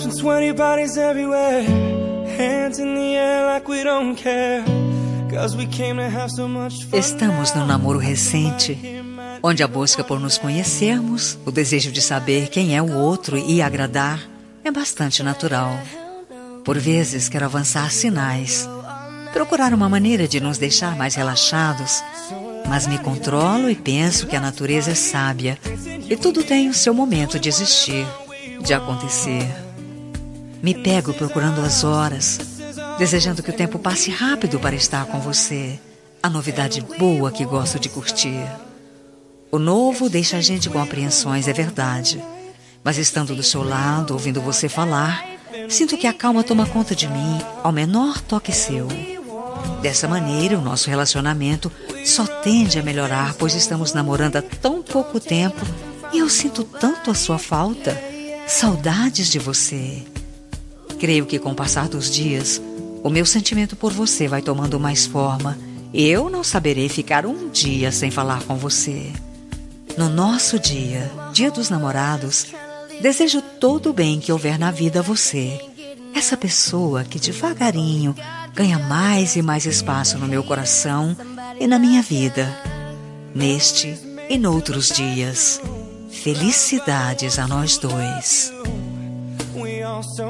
and sweaty bodies everywhere. Hands in the air like we don't care. 'Cause we came to have so much fun. Estamos num namoro recente, onde a busca por nos conhecermos, o desejo de saber quem é o outro e agradar, é bastante natural. Por vezes quero avançar sinais, procurar uma maneira de nos deixar mais relaxados, mas me controlo e penso que a natureza é sábia e tudo tem o seu momento de existir, de acontecer. Me pego procurando as horas, desejando que o tempo passe rápido para estar com você, a novidade boa que gosto de curtir. O novo deixa a gente com apreensões, é verdade, mas estando do seu lado, ouvindo você falar, sinto que a calma toma conta de mim ao menor toque seu. Dessa maneira, o nosso relacionamento só tende a melhorar, pois estamos namorando há tão pouco tempo e eu sinto tanto a sua falta, saudades de você. Creio que com o passar dos dias, o meu sentimento por você vai tomando mais forma e eu não saberei ficar um dia sem falar com você. No nosso dia, Dia dos Namorados, desejo todo o bem que houver na vida a você. Essa pessoa que devagarinho ganha mais e mais espaço no meu coração e na minha vida. Neste e noutros dias. Felicidades a nós dois. So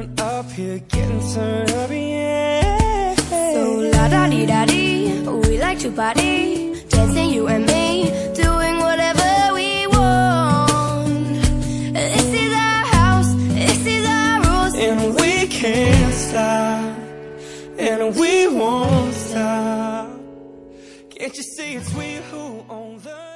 la-da-dee-da-dee, we like to party, dancing you and me, doing whatever we want. This is our house, this is our rules, and we can't stop, and we won't stop. Can't you see it's we who own the